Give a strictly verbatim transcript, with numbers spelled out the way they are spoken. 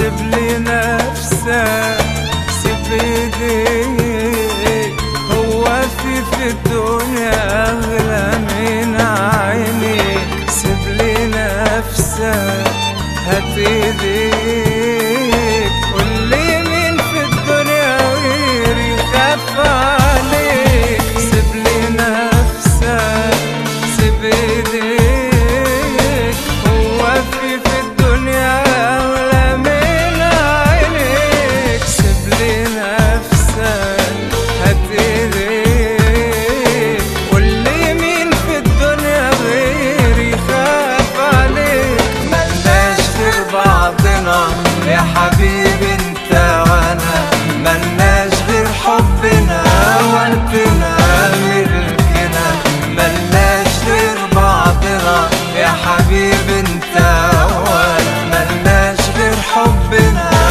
سيب لي نفسك، سيب ايديك، هو في في الدنيا اغلى من عينيك. سيب لي نفسك، هات ايديك، قولي مين في الدنيا غيري خاف عليك. سيب لي نفسك، سيب ايديك، هو في في الدنيا اغلى من عينيك. سيب لي نفسك، هات ايديك، قولي مين في الدنيا غيري خاف عليك. ملناش غير بعضنا يا حبيبي انت وانا، ملناش غير حبنا وقتنا ملكنا. ملناش غير بعضنا يا حبيبي انت وانا، ملناش غير حبنا